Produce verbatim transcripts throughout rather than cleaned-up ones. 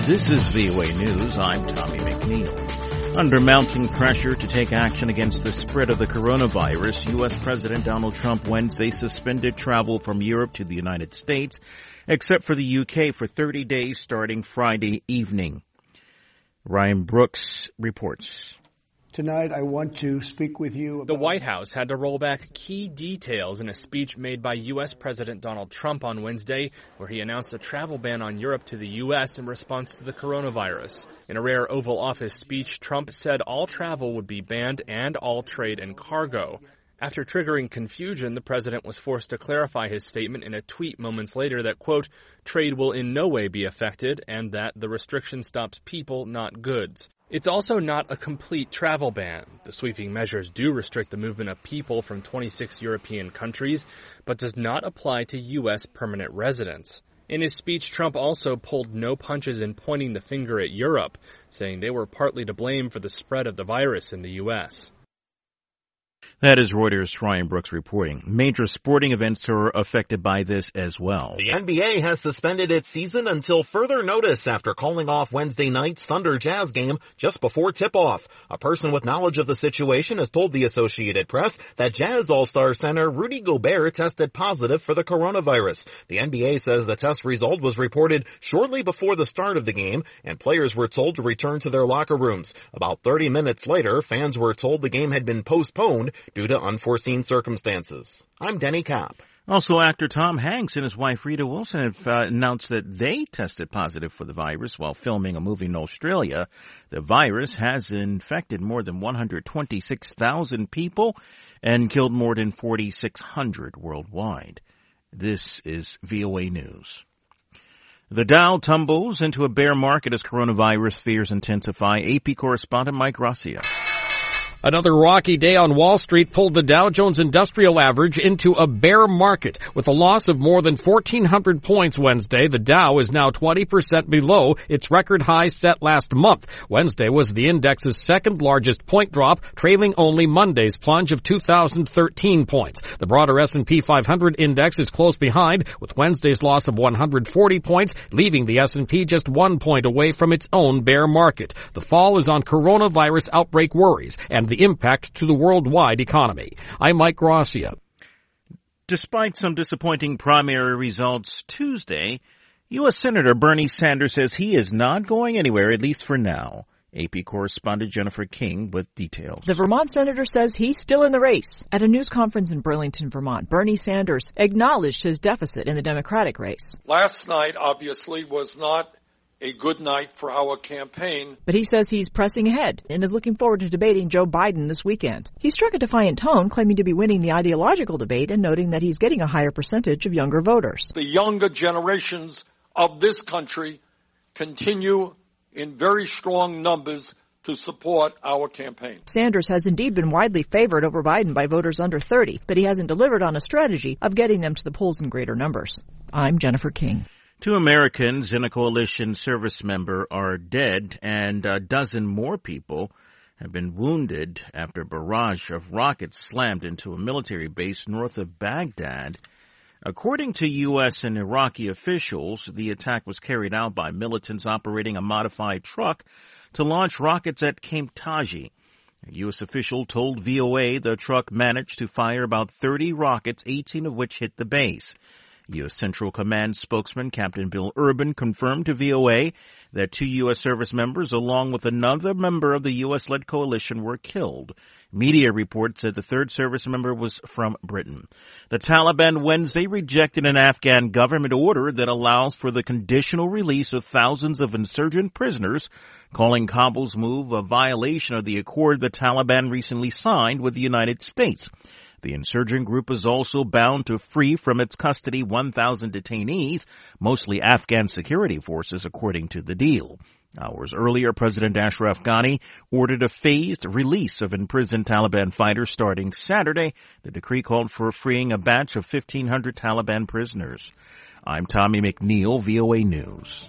This is V O A News. I'm Tommy McNeil. Under mounting pressure to take action against the spread of the coronavirus, U S. President Donald Trump Wednesday suspended travel from Europe to the United States, except for the U K, for thirty days starting Friday evening. Ryan Brooks reports. Tonight, I want to speak with you about... The White House had to roll back key details in a speech made by U S. President Donald Trump on Wednesday, where he announced a travel ban on Europe to the U S in response to the coronavirus. In a rare Oval Office speech, Trump said all travel would be banned and all trade and cargo. After triggering confusion, the president was forced to clarify his statement in a tweet moments later that, quote, trade will in no way be affected and that the restriction stops people, not goods. It's also not a complete travel ban. The sweeping measures do restrict the movement of people from twenty-six European countries, but does not apply to U S permanent residents. In his speech, Trump also pulled no punches in pointing the finger at Europe, saying they were partly to blame for the spread of the virus in the U S. That is Reuters' Ryan Brooks reporting. Major sporting events are affected by this as well. The N B A has suspended its season until further notice after calling off Wednesday night's Thunder Jazz game just before tip-off. A person with knowledge of the situation has told the Associated Press that Jazz All-Star center Rudy Gobert tested positive for the coronavirus. The N B A says the test result was reported shortly before the start of the game, and players were told to return to their locker rooms. About thirty minutes later, fans were told the game had been postponed due to unforeseen circumstances. I'm Denny Kopp. Also, actor Tom Hanks and his wife Rita Wilson have uh, announced that they tested positive for the virus while filming a movie in Australia. The virus has infected more than one hundred twenty-six thousand people and killed more than forty-six hundred worldwide. This is V O A News. The Dow tumbles into a bear market as coronavirus fears intensify. A P correspondent Mike Gracia. Another rocky day on Wall Street pulled the Dow Jones Industrial Average into a bear market. With a loss of more than fourteen hundred points Wednesday, the Dow is now twenty percent below its record high set last month. Wednesday was the index's second largest point drop, trailing only Monday's plunge of two thousand thirteen points. The broader S and P five hundred index is close behind, with Wednesday's loss of one hundred forty points, leaving the S and P just one point away from its own bear market. The fall is on coronavirus outbreak worries and the impact to the worldwide economy. I'm Mike Gracia. Despite some disappointing primary results Tuesday, U S. Senator Bernie Sanders says he is not going anywhere, at least for now. A P correspondent Jennifer King with details. The Vermont senator says he's still in the race. At a news conference in Burlington, Vermont, Bernie Sanders acknowledged his deficit in the Democratic race. Last night, obviously, was not a good night for our campaign. But he says he's pressing ahead and is looking forward to debating Joe Biden this weekend. He struck a defiant tone, claiming to be winning the ideological debate and noting that he's getting a higher percentage of younger voters. The younger generations of this country continue in very strong numbers to support our campaign. Sanders has indeed been widely favored over Biden by voters under thirty, but he hasn't delivered on a strategy of getting them to the polls in greater numbers. I'm Jennifer King. Two Americans and a coalition service member are dead, and a dozen more people have been wounded after a barrage of rockets slammed into a military base north of Baghdad. According to U S and Iraqi officials, the attack was carried out by militants operating a modified truck to launch rockets at Camp Taji. A U S official told V O A the truck managed to fire about thirty rockets, eighteen of which hit the base. U S. Central Command spokesman Captain Bill Urban confirmed to V O A that two U S service members along with another member of the U S-led coalition were killed. Media reports said the third service member was from Britain. The Taliban Wednesday rejected an Afghan government order that allows for the conditional release of thousands of insurgent prisoners, calling Kabul's move a violation of the accord the Taliban recently signed with the United States. The insurgent group is also bound to free from its custody one thousand detainees, mostly Afghan security forces, according to the deal. Hours earlier, President Ashraf Ghani ordered a phased release of imprisoned Taliban fighters starting Saturday. The decree called for freeing a batch of fifteen hundred Taliban prisoners. I'm Tommy McNeil, V O A News.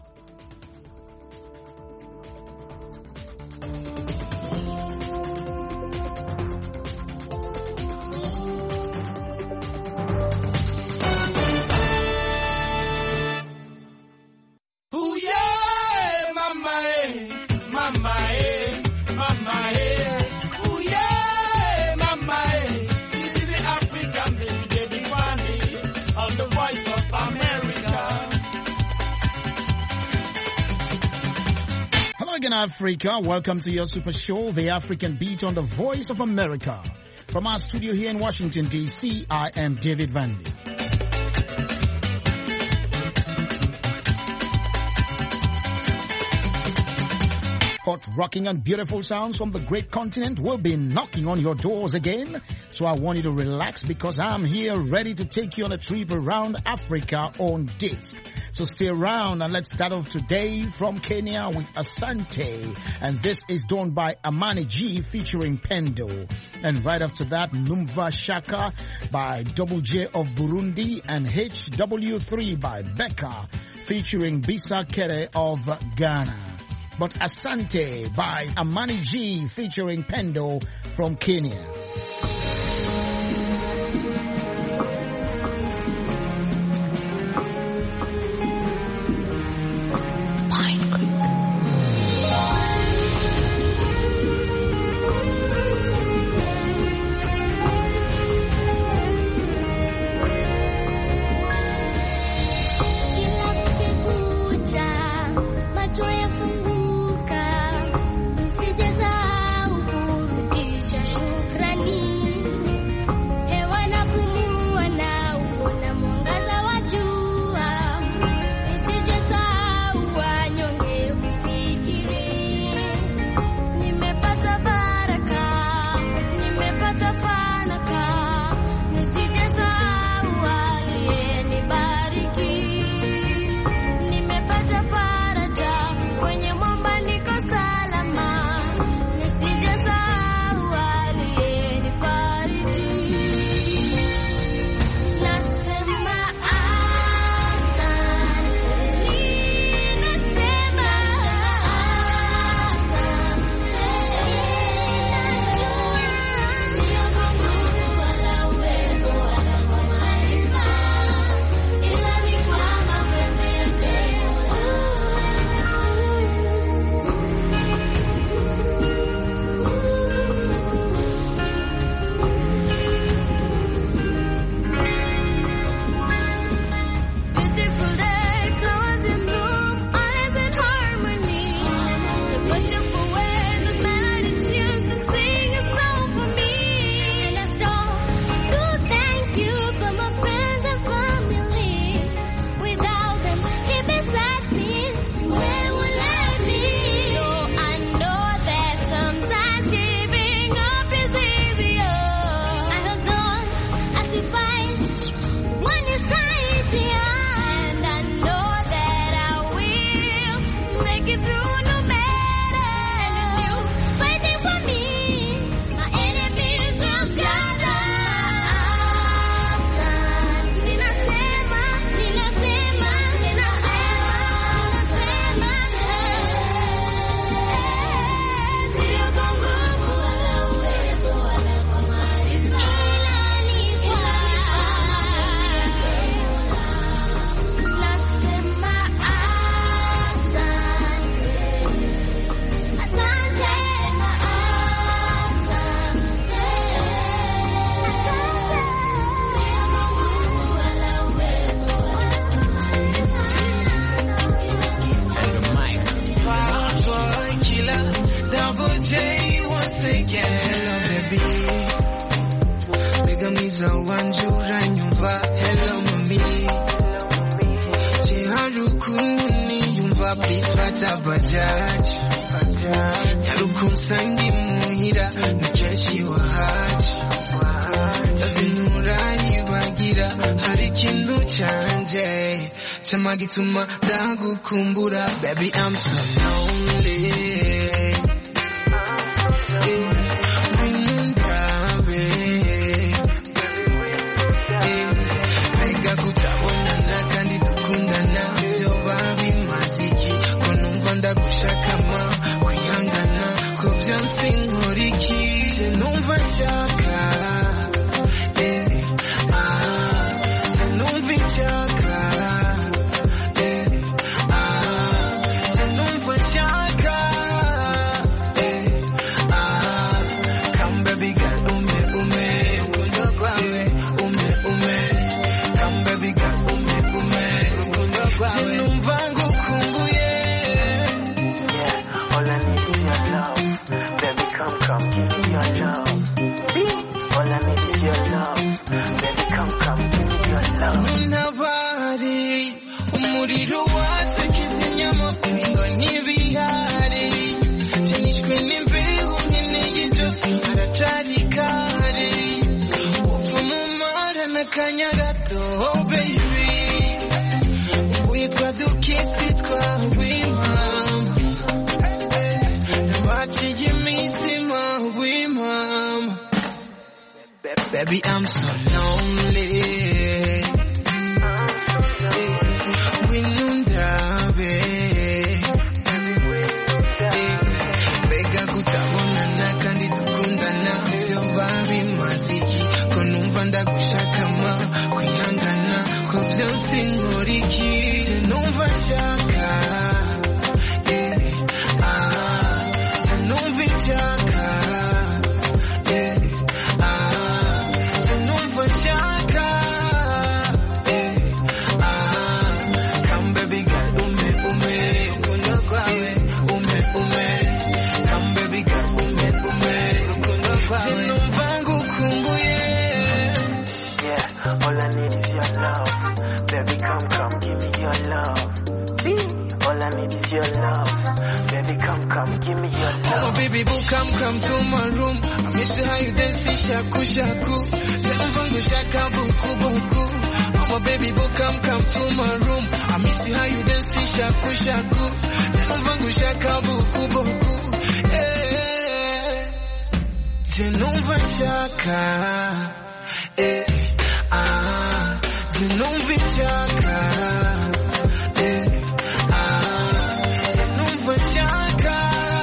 Morning Africa, welcome to your super show, The African Beat on the Voice of America. From our studio here in Washington, D C, I am David Vandy. Hot, rocking and beautiful sounds from the great continent will be knocking on your doors again. So I want you to relax because I'm here ready to take you on a trip around Africa on disc. So stay around and let's start off today from Kenya with Asante. And this is done by Amani G featuring Pendo. And right after that, Numva Shaka by Double J of Burundi and H W three by Becca featuring Bisa Kere of Ghana. But Asante by Amani G featuring Pendo from Kenya. Chamagituma dagu kumbura, baby I'm so lonely. Chaka Baby, I'm so lonely. Come, come to my room. I miss you how you dance, shaku shaku. Tell shaka buku buku. Oh my baby boo, come, come to my room. I miss you how you dance, shaku shaku. Tell shaka buku buku. Eh, Genova shaka. Eh, ah, Genova shaka. Eh, ah, Genova shaka.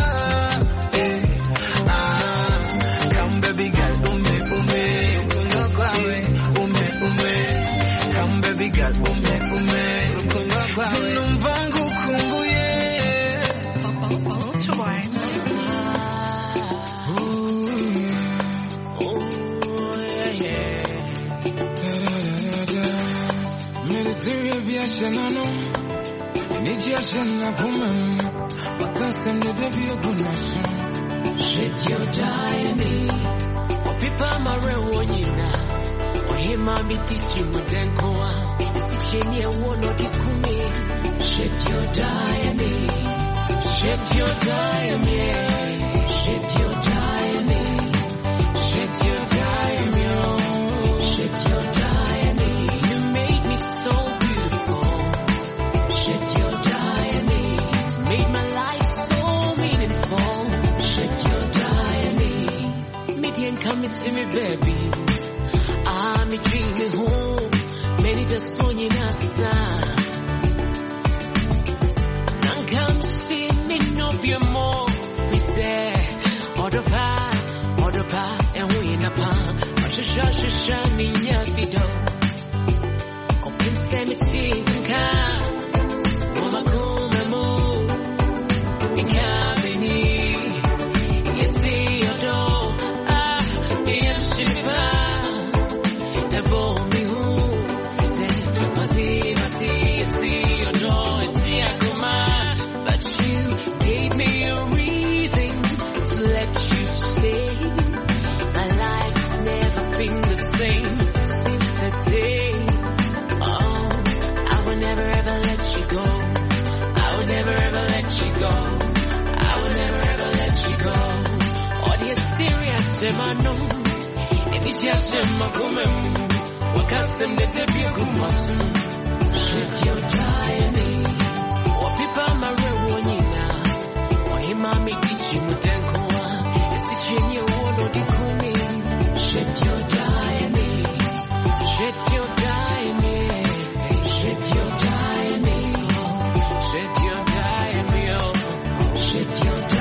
Shake your diary, or people marewonina, or him I be teaching with them koa. It's a chenye wono di kumi. Shake your diary, shake your diary, shake your diary, shake your diary, shake your diary. You made me so beautiful. Shake your diary, made my life so meaningful. Shake your diary, median coming to me, baby. I'm dreaming home, many just sonny nasa. Now come see me, no be more. We say, order pa, order pa, and we in a pa. Shasha, shasha, me, ya, video. Open cemetery, come. Mama, come, move. In cabin. Semano, Evitia Kumem, Wakasem de Debugumas. Shake your diary, or people marewonina, or him I may teach you Mutankoa, is the chenye wono di kumi. Shake your diary, shake your diary, shake your diary, shake your diary, shake your diary.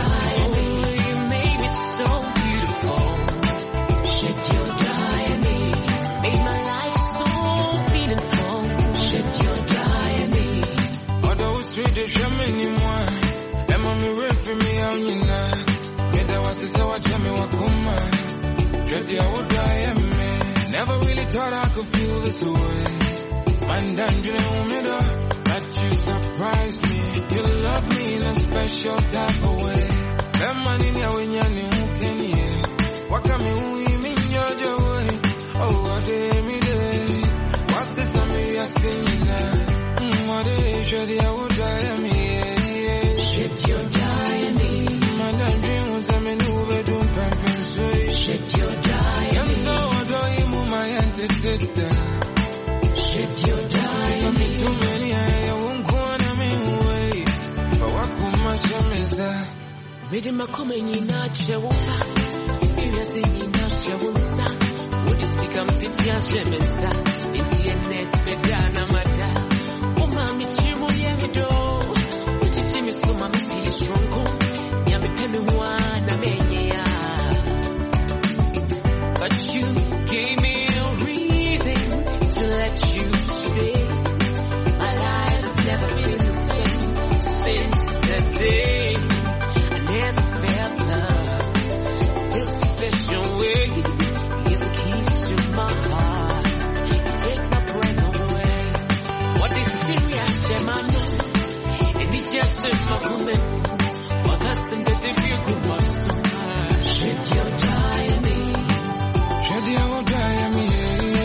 Never really thought I could feel this way. Man, that you surprised me. You love me in a special type of way. That man in your when you're new, can you? What can you mean your joy? Oh, what day me day? What's this? I'm here singing that. What day? Shady, I would die me. Shake your diary. Man, that dream was a menu bedroom pamphlet. Shake your diary. I'm so adoring. Shake your diary. Too many I won't go on a main way. But what could my shame is that? Made him a coming in a chewa. You are singing a chewa. Would Jessica mpitia shemeza internet bedana mata uma michimu yedo uchichimi suma miti shrongo nyame peme wana menyea but you gave me a reason to let you stay. My life has never been the same since that day. I never felt love this special way. Here's the keys to my heart. You take my breath away. What is serious, Shemano? And it just is my woman. What has been the difficult was so much. Shed your tie in me. Shed your tie in me.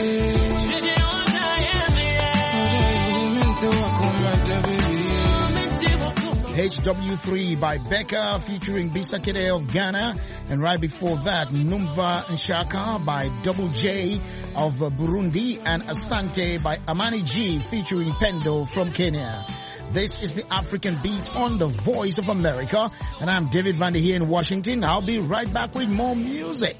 H W three by Becca featuring Bisakere of Ghana, and right before that Numva Nshaka by Double J of Burundi, and Asante by Amani G featuring Pendo from Kenya. This is the African Beat on the Voice of America, and I'm David Vander here in Washington. I'll be right back with more music.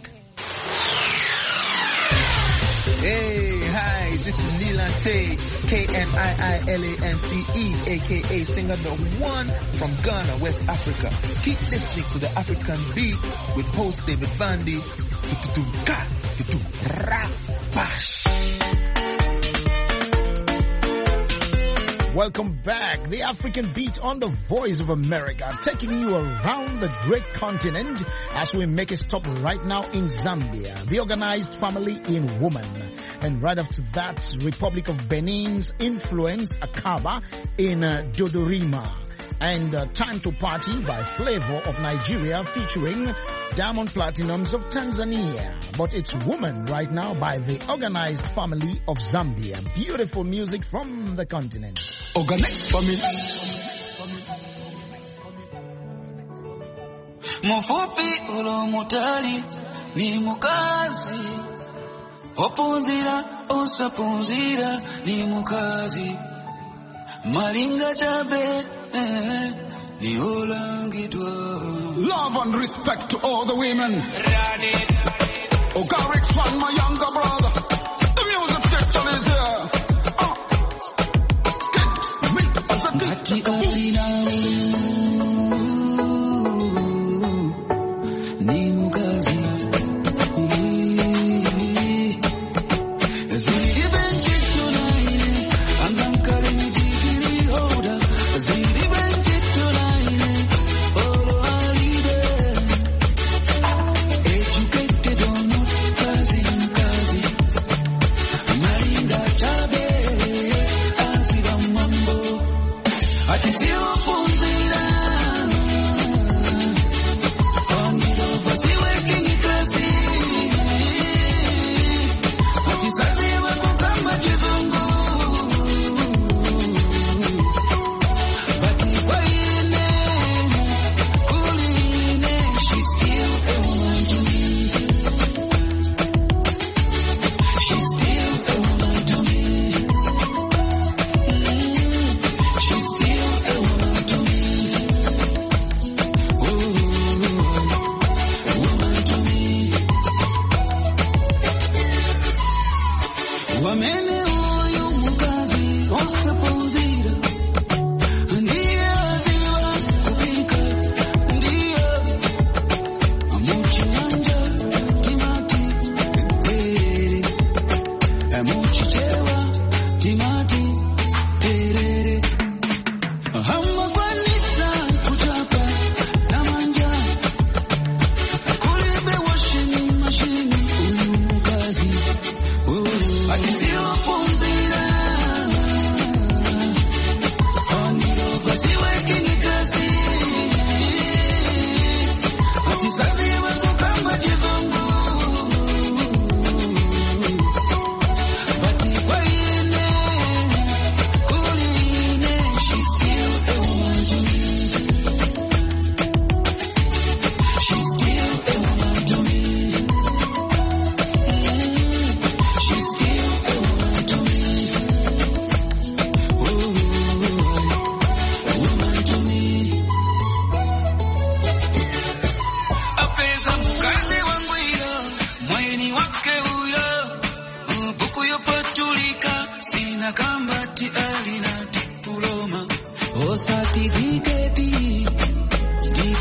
Hey, hi, this is Nilante, K N I I L A N T E, aka singer number one from Ghana, West Africa. Keep listening to the African Beat with host David Vandy. Welcome back. The African Beat on the Voice of America, taking you around the great continent as we make a stop right now in Zambia, the Organized Family in Woman. And right after that, Republic of Benin's Influence Akaba in uh, Dodorima. And uh, Time to Party by Flavor of Nigeria featuring Diamond Platinums of Tanzania. But it's Woman right now by the Organized Family of Zambia. Beautiful music from the continent. Organized Family. Mufupi ulo mutali ni mukazi. Opunzira osapunzira ni mukazi. Maringa chabe love and respect to all the women. Ogarix one, my younger brother. The music section is here. Uh. Get me as a Ati sio punzira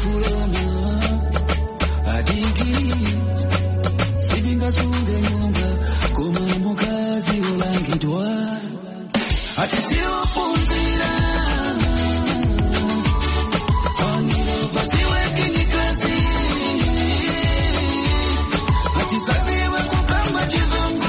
kulona adigi sibinga sunge nyumba koma mukazi olangidwa ati sio punzira oniro basiweke ni kazi ati saziwe kukamba chizongo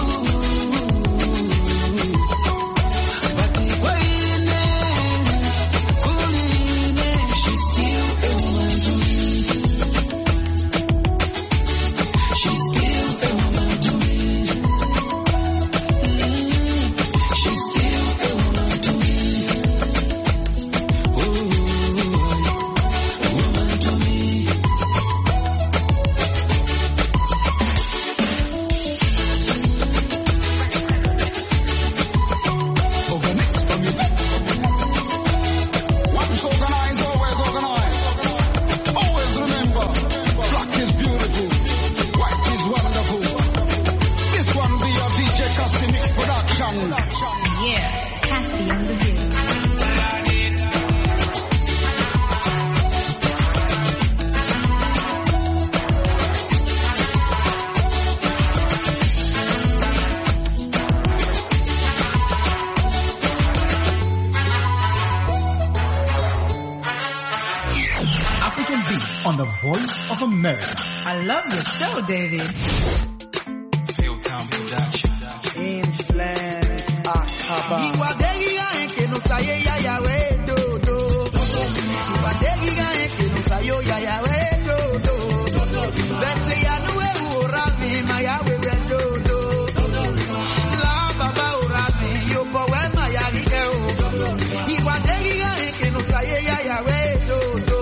On the Voice of America. I love your show, David. Fieldtown Production. Influence Akaba. Iwadegi ga enke no saye ya ya we do do. Iwadegi ga enke no sayo ya ya we do do. Bese ya no we ura mi ma ya we we do do. La baba ura mi yo po we ma ya ri e o. Iwadegi ga enke no saye ya ya we do do.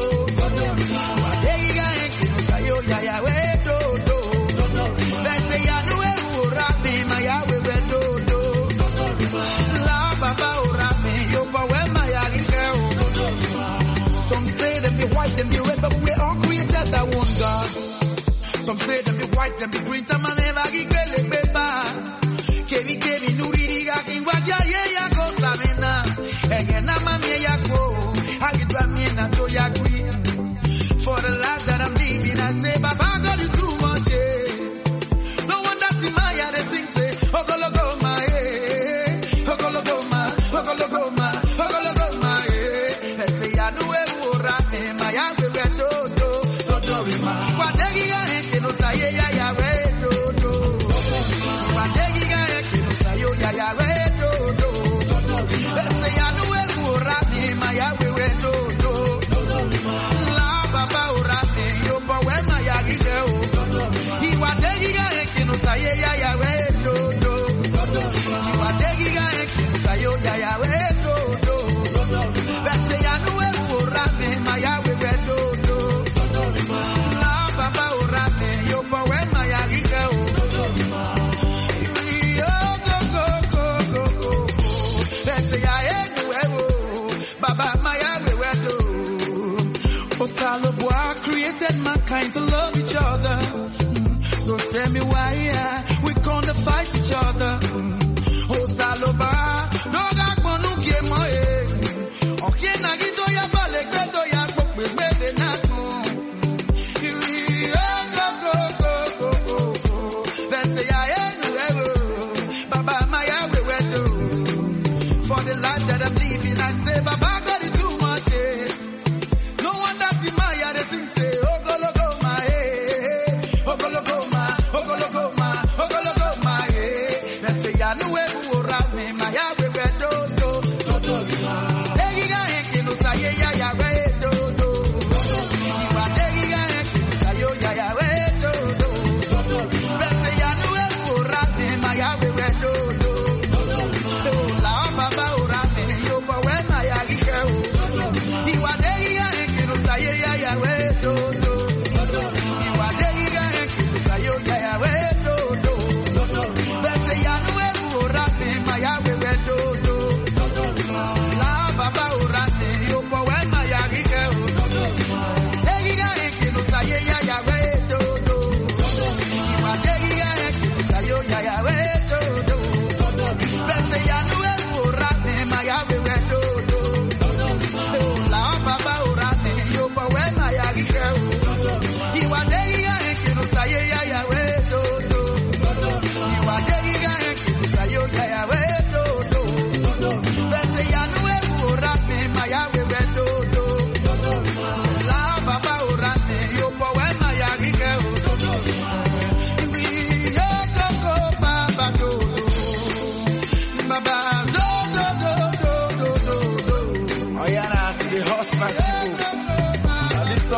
Ya ya we do do. Bese ya no we ura mi ma ya we we do do. La baba ura mi yo pa we ma ya ri e o. Some say them be white, them be red, but we all created by one God. Some say them be white, them be green, time and never gi kele beba. Kemi kemi nuri diga kingwa ya ye ya ko samena. Ege na mami ya ko. Agitwa mi na to ya gwi. For the life that I'm living, I say, Baba, God, you too much, eh. No wonder see my head, they sing, say, Ogologoma, eh. Ogologoma, Ogologoma, Ogologoma, eh. They say, I know where we're at, eh. My heart, we were do, do, do, do, ma. Wadegi ga heke no saye ya ya we do, do. Wadegi ga heke no sayo ya ya we do, do. They say, I know where we're at, eh. My heart, we were do, do. Baba ura me yo pa we ma ya ri de o. Iwa degi ga heke no saye ya ya we do do. Iwa degi ga heke no sayo ya ya we do do. Bese ya no we ura me ma ya we we do do. La baba ura me yo pa we ma ya ri de o. Yo go go go go go. Bese ya e no we o. Baba ma ya we we do. Osaloboa created mankind to love each other. Mm. So tell me why yeah, we gonna fight each other. Mm. Osaloboa, no ga gbonu ke mo e. Oke na gito ya bale gbedo ya pope gbede na tun. Iri go go go go go. Let's say I am Baba my we we do. For the life that I'm living, I say Baba God is too much. Eh. No wonder see my head, they sing say, Ogologoma, eh, Ogologoma, Ogologoma, Ogologoma, eh. Let's say, I know where we were at, me, my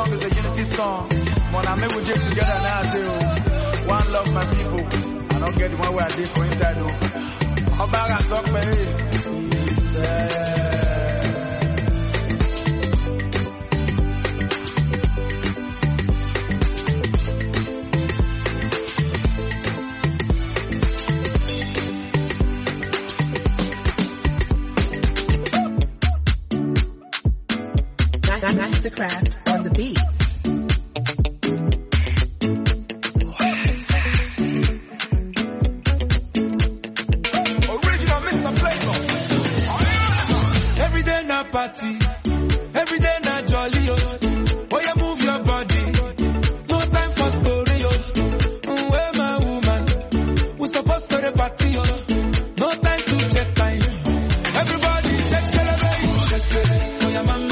love is a unity song. When I make with you together now, too. One love, my people. I don't get the one where I did for inside, though. How about I talk, man? Mastercraft on the beat. Original Mister Flavor. Every day na party, every day na jolly, oh. Oh, you move your body, no time for story, oh. Where my woman, we supposed to the party, oh. No time to check time. Everybody check celebrate, check it. Oh, yeah, mama.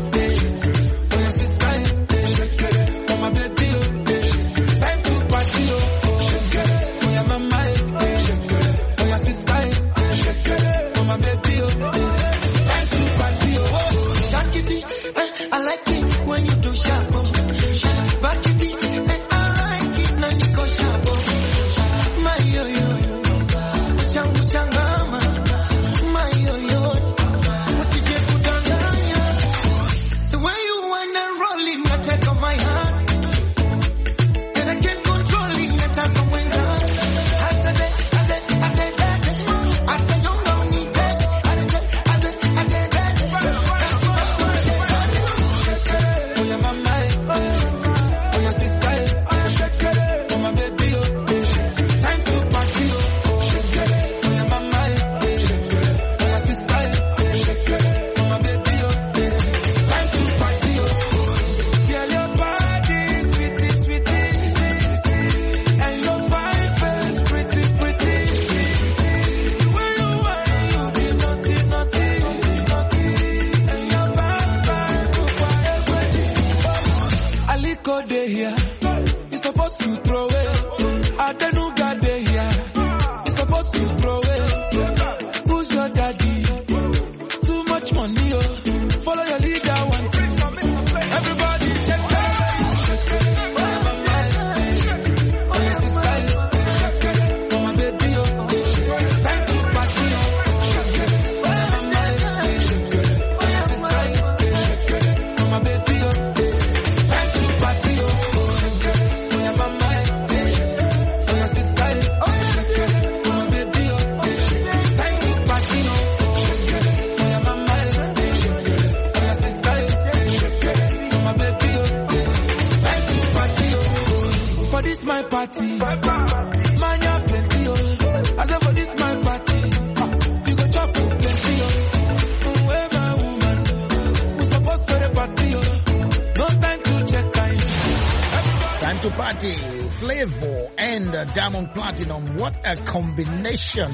Diamond Platinum, what a combination.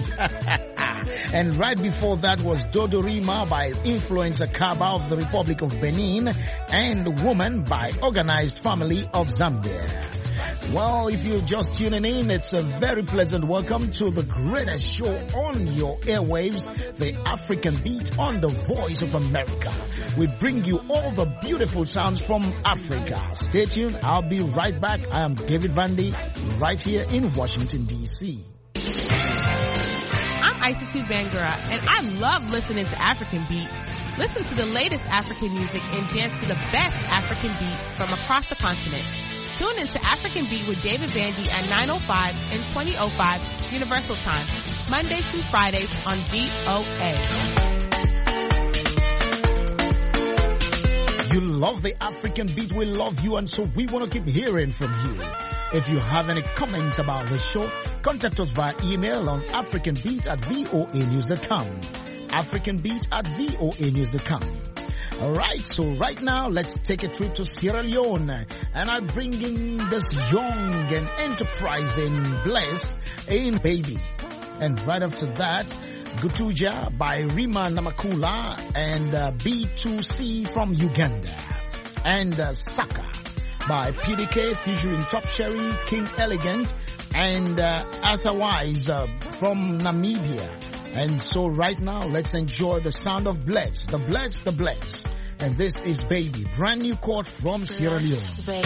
And right before that was Dodorima by Influencer Kaba of the Republic of Benin and Woman by Organized Family of Zambia. Well, if you're just tuning in, it's a very pleasant welcome to the greatest show on your airwaves, the African Beat on the Voice of America. We bring you all the beautiful sounds from Africa. Stay tuned. I'll be right back. I am David Vandy, right here in Washington, D C. I'm Isatu Bangura, and I love listening to African Beat. Listen to the latest African music and dance to the best African beat from across the continent. Tune into African Beat with David Vandy at nine oh five and twenty oh five Universal Time, Mondays through Fridays on V O A. You love the African Beat, we love you, and so we want to keep hearing from you. If you have any comments about the show, contact us via email on africanbeat at voa news dot com. africanbeat at voa news dot com. Alright, so right now, let's take a trip to Sierra Leone, and I bring in this young and enterprising Blessed in Baby. And right after that, Gutuja by Rima Namakula and uh, B two C from Uganda. And uh, Saka by P D K featuring Top Sherry, King Elegant, and uh, Otherwise uh, from Namibia. And so right now, let's enjoy the sound of Bless, the Bless, the Bless. and this is Baby, brand new court from Sierra Leone.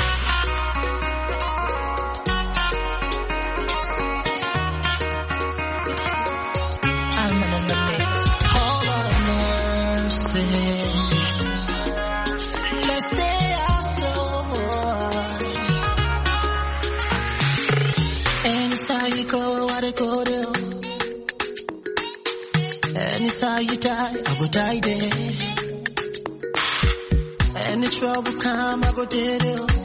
Anytime you die, I go die there. Any trouble come, I go dead.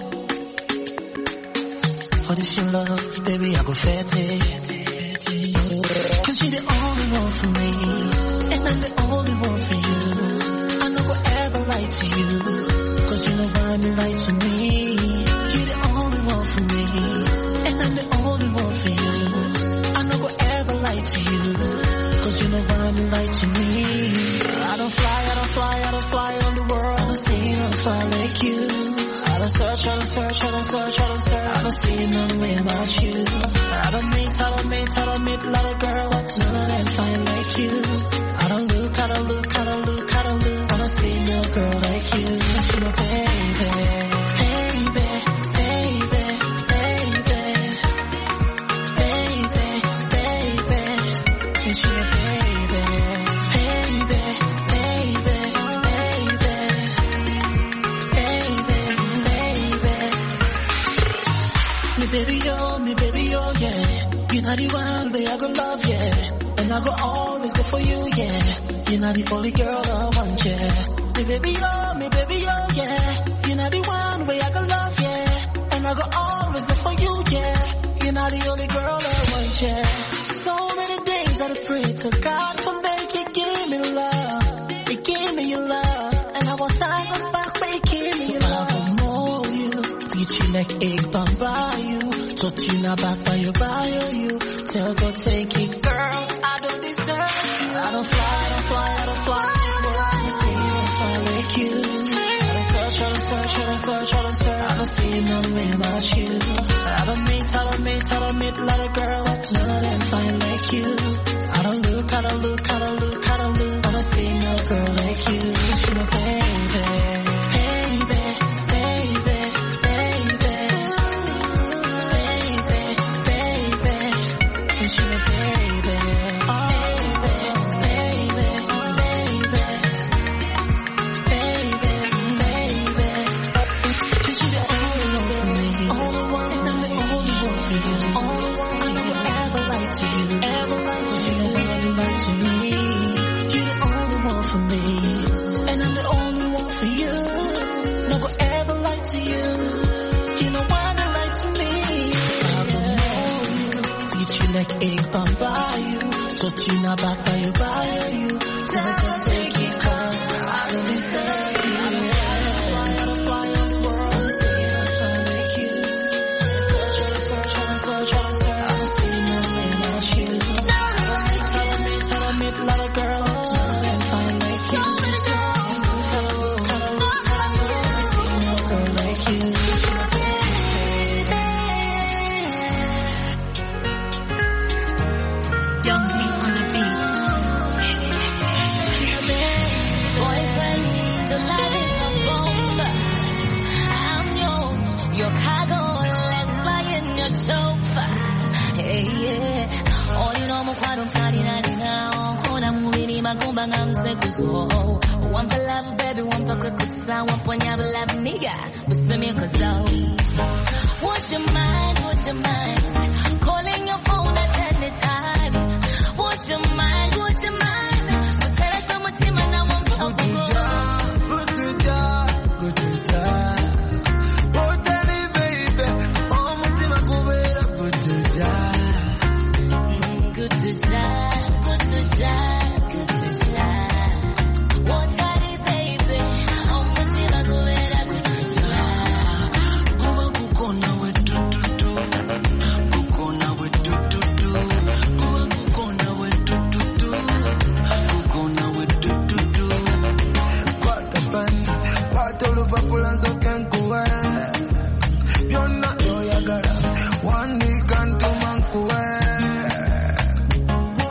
For this your love, baby, I go fat it. Cause you're the only one for me, and I'm the only one for you. I no go ever lie to you, cause you know why you lie to me. You're the only one for me, and I'm the only one for you. I no go ever lie to you, cause you know why you lie to me. I don't fly, I don't fly, I don't fly on the world. I don't see no fly like you. I don't search, I don't search, I don't search, I don't search. I don't see none way about you. I don't meet, I don't meet, I don't meet a lot of girls, but none of them fine like you. I don't look, I don't look, I don't look, I don't look. I don't see no girl like you. Cause you're my baby, baby, baby, baby, baby, baby. Cause you're my baby, baby, baby, baby, baby, baby. Me baby, yo, me baby, yo, yeah. You're not the one way I go love, yeah. And I go always there for you, yeah. You're not the only girl I want, yeah. Me baby, yo, me baby, yo, yeah. You're not the one way I go love, yeah. And I go always there for you, yeah. You're not the only girl I want, yeah. So many days I pray to God for make you give me love. You give me your love. And I want time back, make me your love. I know you, teach you like egg by you. Touch you now back by your bio, you. Tell God take it, girl. I don't deserve you. I don't fly, I don't fly, I don't fly. I see you don't fly like you. I don't search, I don't search, I don't search, I don't search. I don't see none way about you. I don't meet, I don't meet, I don't meet a lot of girls, but none of them fine like you. I don't look, I don't look, I don't look, I don't look. I don't see no girl like you. You're my baby, baby, baby, baby, baby, baby. You're my baby, baby, baby, baby, baby. Cause you're the only one for me, all the one, and I'm the only one for you. All the one, I never ever lie to you, ever lie to you, never lie to me. You're the only one for me, and I'm the only one for you. Never ever lie to you, you know why you lie to me. I don't know you, teach you like egg by you. Touch you now back by your bio, you. Tell God take it, cause I don't deserve you. I don't fly, I don't fly on the world. I don't see no fly like you. Search, I don't search, I don't search, I don't search. I don't see nothing about you. I don't meet, I don't meet, I don't meet a lot of girls, none of them fine like you. I don't look, I don't look, I don't look. I don't see no girl like you. You're my baby. Young me on the beat. Boyfriend, the light is a bomb. I'm yours, your cargo, let's fly in your chauffeur. Hey, yeah. Oh, you know, mukwano tani nani now. Kona mwini magumba nga msekuzo. Wampa love, baby, wampa kwekusa. Wampa nyaba love, nigga. Busumi kuzo. Would you mind, would you mind? Calling your phone at any time. Would you mind, would you mind? Mutera sa mutima na wampa kuzo. Good to die, good to die. Oh, daddy, baby. Oh, mutima kubera, good to die. Mm, good to die, good to die, good to die. Oh, daddy, baby. Oh, mutima kubera, good to die. Kuba kukona we do do do. Kukona we do do do. Kuba kukona we do do do. Kukona we do do do. Kwata pani, kwata olupapula nsoke nkuwe. Byonna byoyagala, wandiika ntuma nkuwe.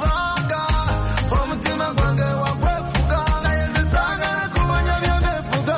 Kubanga omutima gwange wagwefuga, naye nze saagala kumanya by'ogefuga.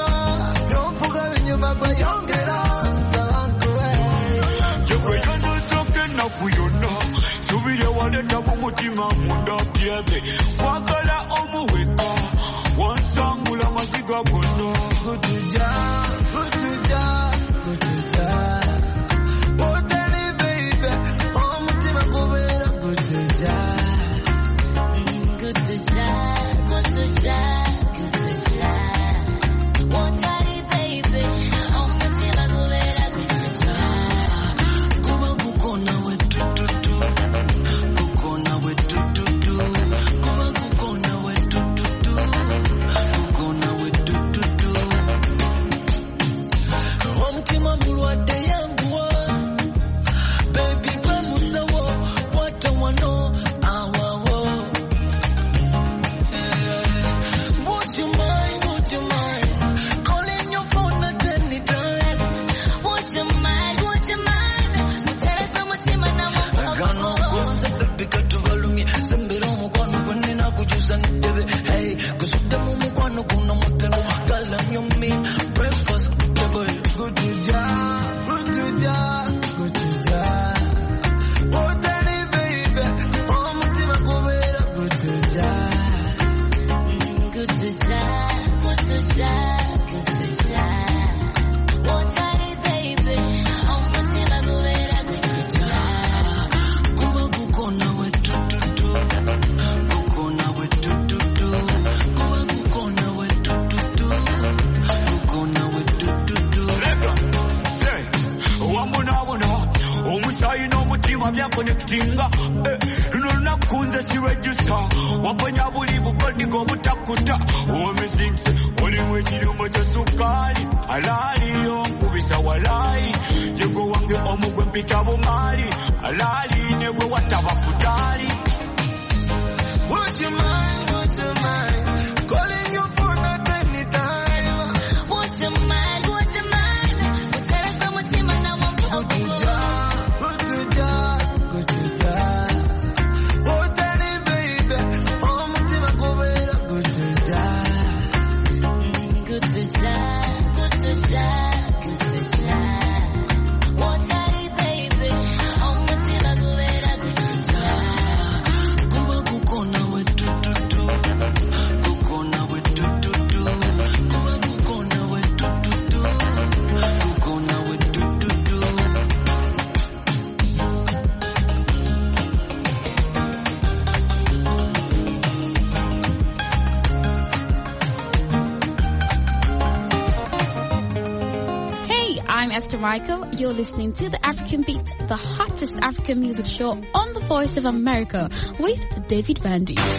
Michael, you're listening to the African Beat, the hottest African music show on the Voice of America with David Vandy. B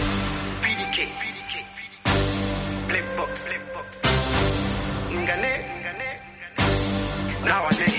D K, B D K, Black Box, Black Box. Ngane, ngane, nowadays.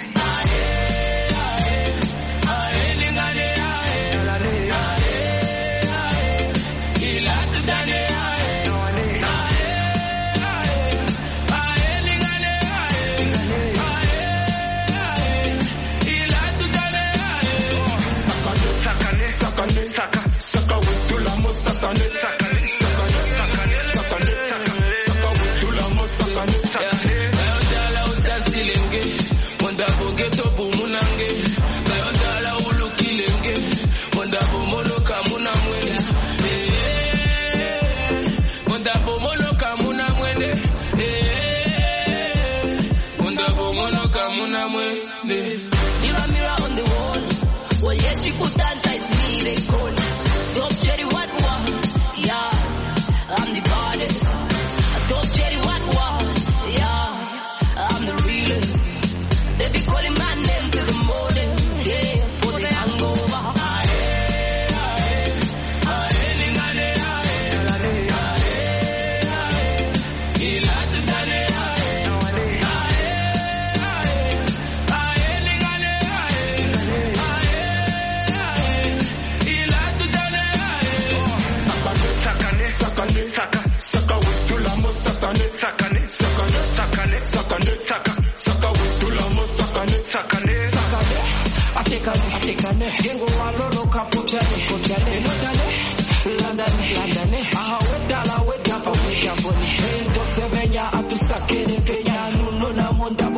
Mirror, mirror on the wall. Well, yes, she could dance like me, they call it. Top cherry, what, what? Yeah, I'm the baddest. Top cherry, what, what? Yeah, I'm the realest. They be calling my name till the morning. Yeah, for the hangover. Atu sakere peya nuno na monda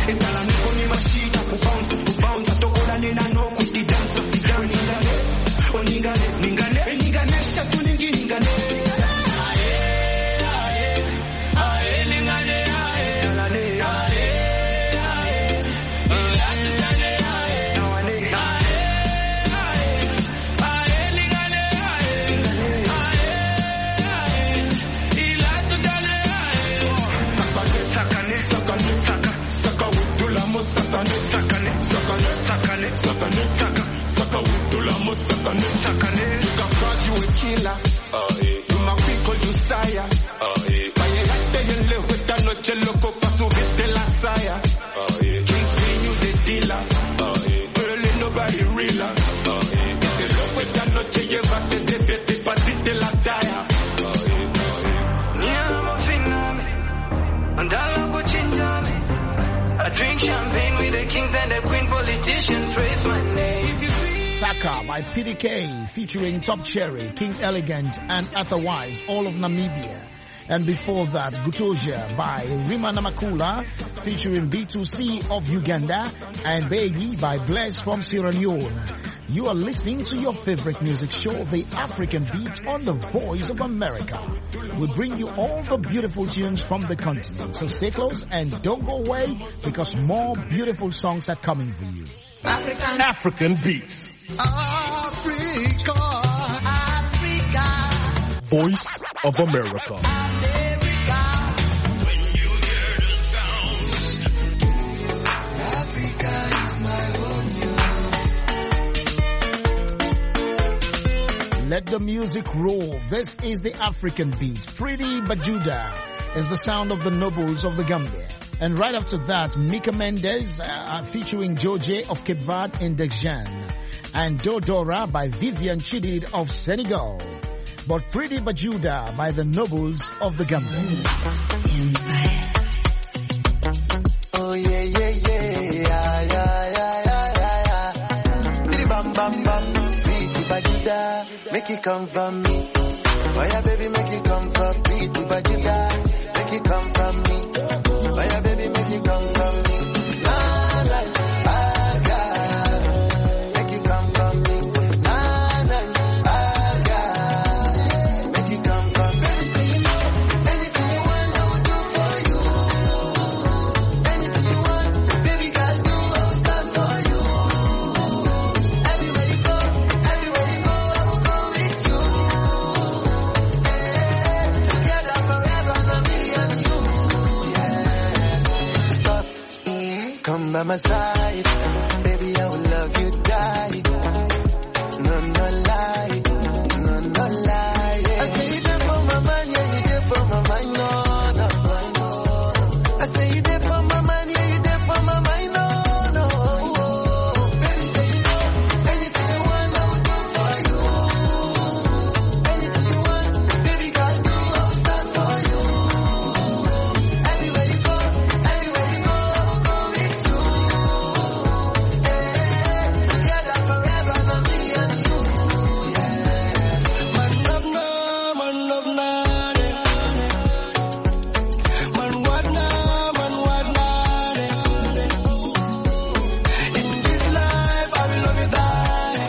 Itala niko ni mashita kubounce kubounce tokola nina no kuti dance kuti dance ningane oningane ningane ningane shatu ningi ningane aye aye aye ningane aye alane aye aye ilatane aye nawane aye aye aye ningane aye aye aye ilatane aye sakane sakane sakane saka wutula mo sakane sakane sakane sakane sakane saka saka wutula mo sakane sakane you can fraud you a killer oh yeah you my people you sire oh yeah vaya hasta y le esta noche loco pa subirte la saya oh yeah king king you the dealer oh yeah girl ain't nobody realer oh yeah este loco esta noche llévate de fiesta y partite la talla oh yeah oh yeah ni amo finame andalo cochinjame I drink champagne with the kings and the queen politicians praise my name. Saka by P D K featuring Top Cherry, King Elegant and Otherwise, all of Namibia. And before that, Gutoja by Rima Namakula featuring B two C of Uganda and Baby by Bless from Sierra Leone. You are listening to your favorite music show, The African Beat, on the Voice of America. We bring you all the beautiful tunes from the continent. So stay close and don't go away because more beautiful songs are coming for you. African African Beats. Africa Africa Voice of America. America. When you hear the sound, Africa is my home. Let the music roll. This is the African Beat. Pretty Bajuda is the sound of the nobles of the Gambia. And right after that, Mika Mendes uh, featuring Joje of Cape Verde in Degjan. And Dodora by Vivian Chidid of Senegal. But Pretty Bajuda by the nobles of the Gambia. Oh yeah, yeah, yeah, yeah, yeah, yeah, yeah, yeah. Bam, bam, bam. Pretty Bajuda, make it come from me. Oh yeah, baby, make it come from me. Pretty Bajuda, make it come from me. Oh yeah, baby, make it come from me. Nah, nah, ah, yeah. Make it come from me. Nah, nah, ah, yeah. Make it come from me. Baby, say you know, anything you want, I will do for you. Anything you want, baby, girl, do, I will stand for you. Everywhere you go, everywhere you go, I will go with you. Yeah, together forever, not me and you. Come by my side, baby, I will love you, die. No, no lie, no, no lie. Yeah. I stay there for my man, yeah, you there for my mind, no, no, no. I stay there for my man, yeah, you there for my mind, no, no. Baby, say you know, anything you want, I will do for you. Anything you want, baby, girl, do, I will stand for you. Everywhere you go, everywhere you go, I will go with you. Together forever, not me and you. Man love na, man love na, man what na, man what na. In this life, I will love you die.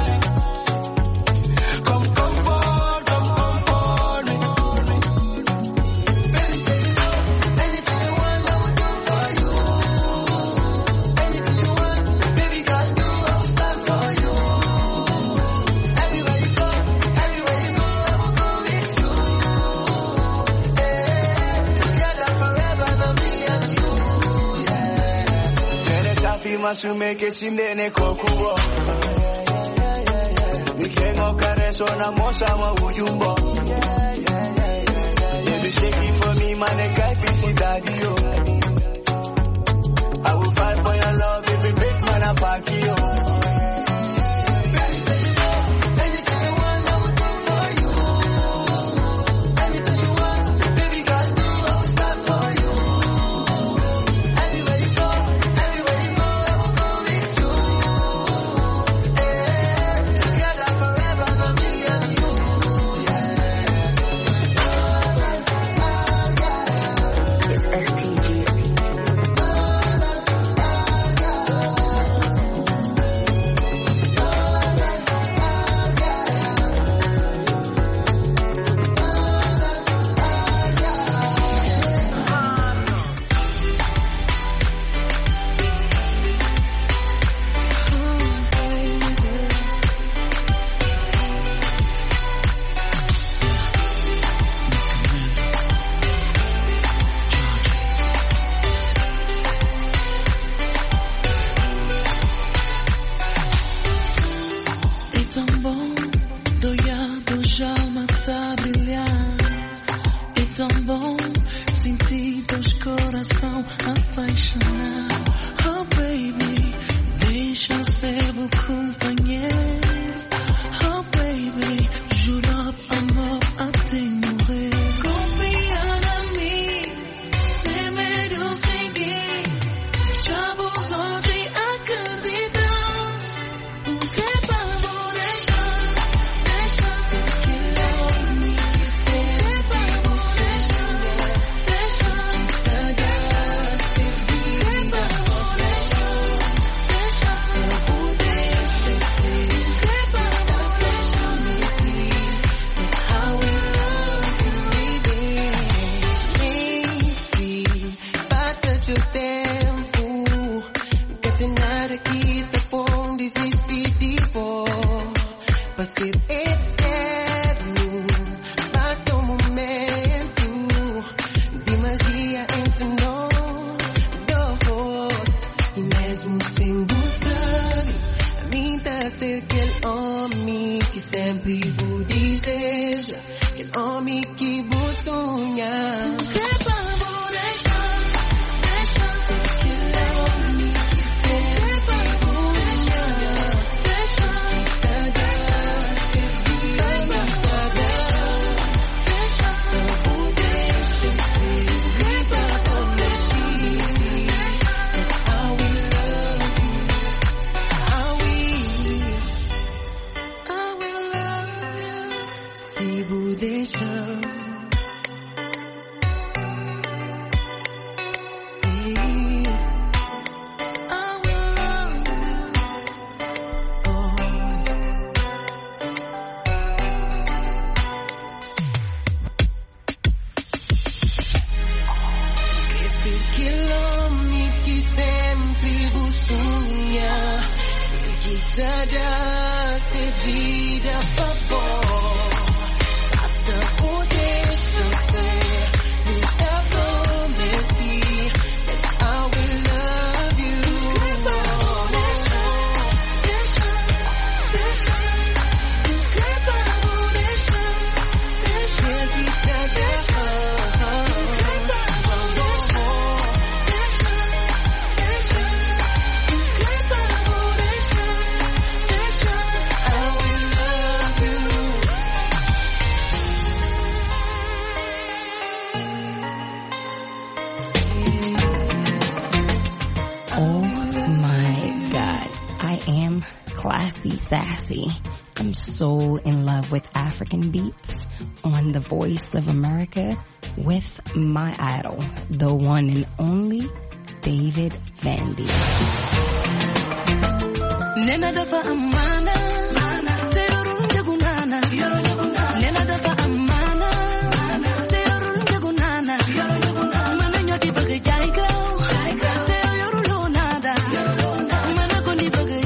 Come, come forward, come, come forward me. Baby, say you know, anything you want, I will do for you. Anything you want, baby girl, do, I will stand for you. Everywhere you go, everywhere you go, I will go with you. Yeah, together forever, not me and you. Yeah. Nene safi masumeke simnene kokubo. Nikengo kareso na mosa wa ujumbo. Baby shake it for me, man, and guy busy daddy yo. I will fight for your love, every big man I back you. Baby, say you know, anything you want, I will do for you. Anything you want, baby girl, do, I will stand for you. Everywhere you go, everywhere you go, I will go with you. Yeah, together forever, not me and you. It's S T G nakita pong desistitibo. Pasit eterno, basta un momento. Di magia entre nós dois. E mesmo sem buscar, a mim tá ser aquele homem que sempre vou deseja, aquele homem que vou sonhar. Sassy. I'm so in love with African beats on the Voice of America with my idol, the one and only David Vandy. Nena dafa amana, terorun jagunana, nena dafa amana, terorun jagunana, mana nyoti bagai jaiga, terorun lo nada, mana koni bagai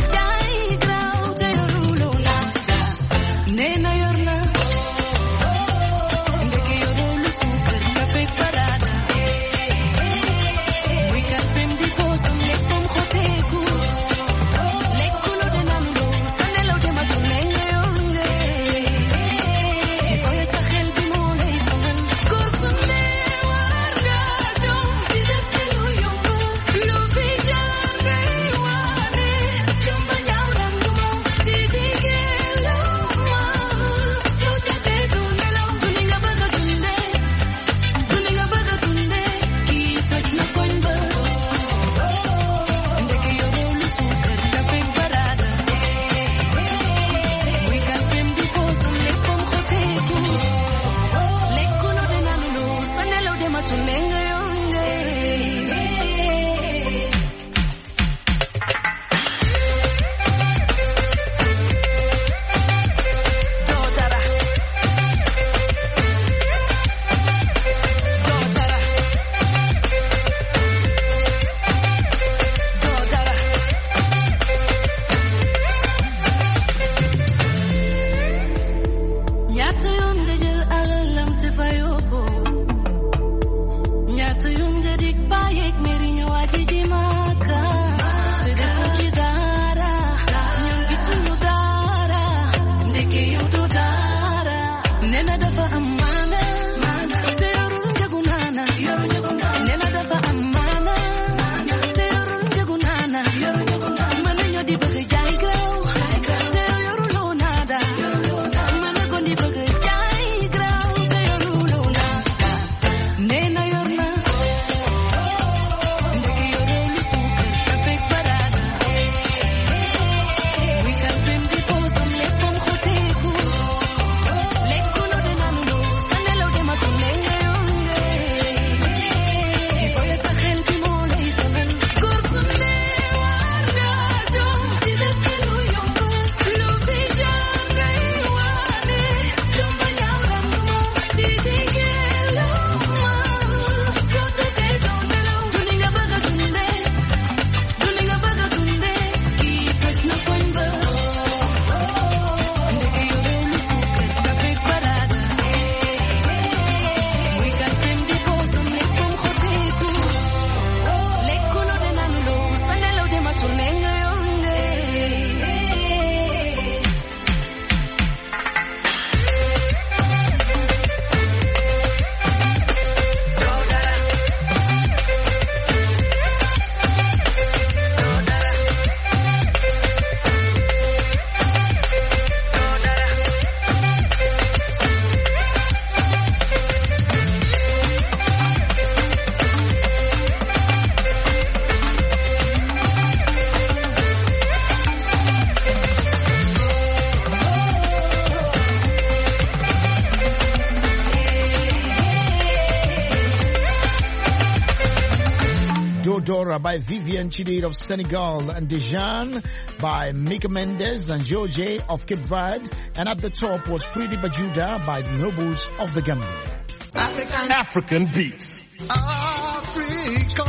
Dora by Vivian Chidid of Senegal, and Dejan by Mika Mendes and George of Cape Verde. And at the top was Pretty Bajuda by the Nobles of the Gambia. African, African beats. Africa,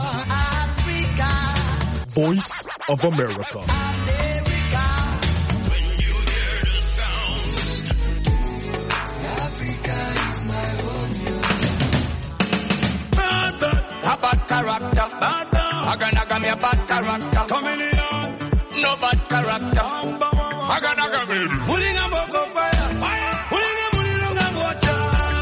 Africa. Voice of America. America. When you hear the sound, Africa is my home. Bad, bad, a bad character. Bad, bad. Aga naga me a bad character. Chameleon, no bad character. Aga naga me. Pulling a boko fire, fire. Pulling a pulling a water.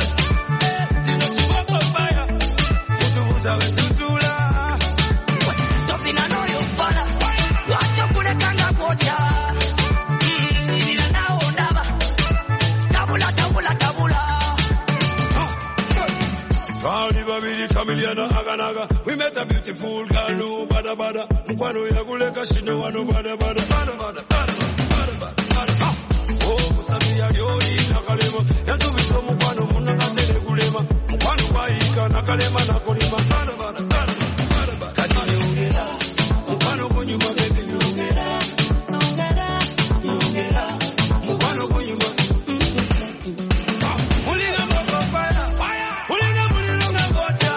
We met a beautiful girl, no bada bada. Mkwano ya kuleka shino wano bada bada bada bada bada bada bada bada. Oh, kusabia yori nakalema. Yesu biso mkwano muna katele kulema. Mkwano baika nakalema nakulima bada bada bada bada bada. Katile ungera. Mkwano kunyuma baby ungera. Ungera. Ungera. Mkwano kunyuma. Mulinga boko fire. Fire. Mulinga mulinga gocha.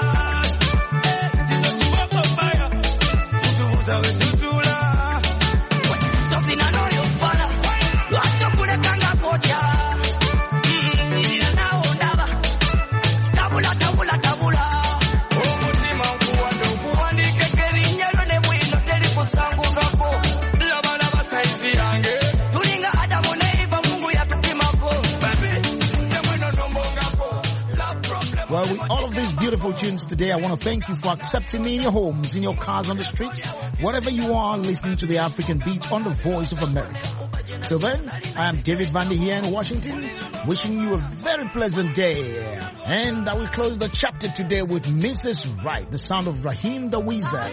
Well, with all of these beautiful tunes today, I want to thank you for accepting me in your homes, in your cars, on the streets, wherever you are listening to the African Beat on the Voice of America. Till then, I am David Vandy here in Washington, wishing you a very pleasant day. And I will close the chapter today with Missus Right, the sound of Raheem the Wizard.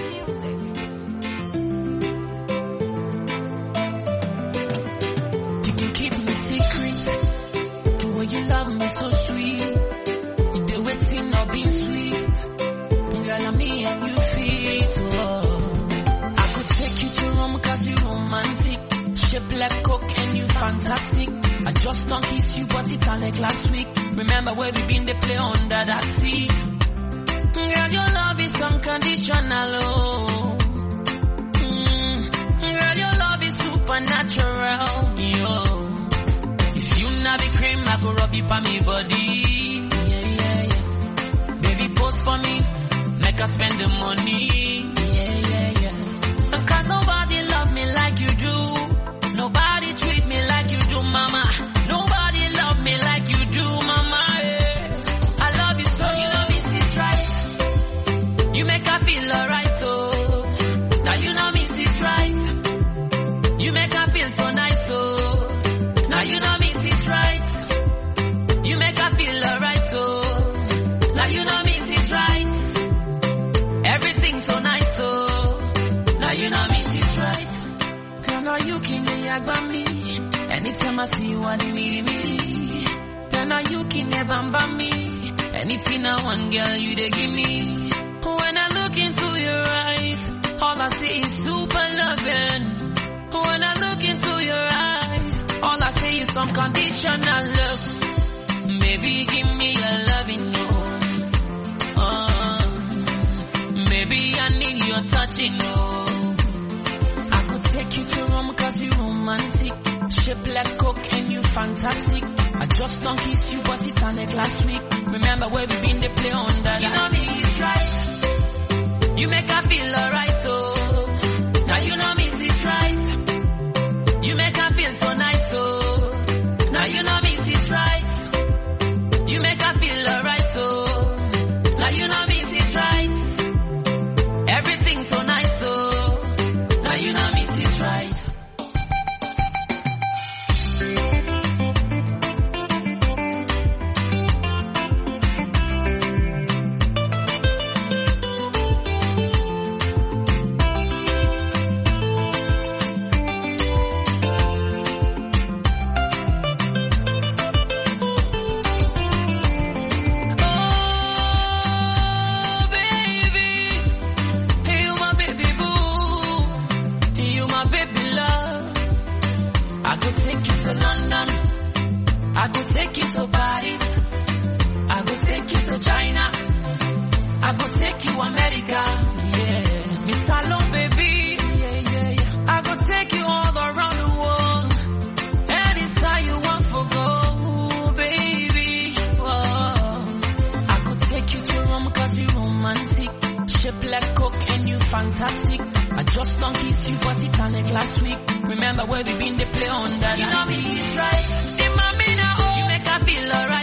You can keep me secret, the way you love me so sweet. Waiting or being sweet, girl, I'm me and you fit. Oh. I could take you to Rome cause you romantic, shape like coke and you fantastic. I just don't kiss you but it's like last week. Remember where we been, they play under that sea. Girl, your love is unconditional. Oh. Mm. Girl, your love is supernatural. Yo. If you not be cream, I go rub it on me body. Post for me, make her spend the money. Yeah, yeah, yeah. Cause nobody love me like you do. Nobody treat me like you do, mama. Nobody love me like you do, mama. Yeah. I love you so, you know Missus Right. You make her feel alright, oh. Now you know Missus Right. You make her feel so nice, oh. Now you know Missus Right. You make her feel alright, oh. Now you know Missus Right. Everything's so nice, oh. Now you know Missus Right. Girl, now you can get me. Anytime I see you, I need me, me. Girl, now you can never bamba me. Anything I want, girl, you they give me. When I look into your eyes, all I see is super loving. When I look into your eyes, all I see is some conditional love. Maybe give me a loving, no. Baby, I need your touching, no. I could take you to Rome cause you romantic, shape like coke and you fantastic. I just don't kiss you but it's like last week. Remember where we been, they play under that. You know Missus Right. You make her feel alright, oh. Now you know Missus Right. You make her feel so nice, oh. Now you know Missus Right. You make her feel alright, oh. Now you know Missus Right. Everything's so nice, oh. Now you know Missus Right. fantastic. I just don't kiss you for Titanic last week. Remember where we been, they play on that. You know me, it's right. The mommy now, you make her feel alright.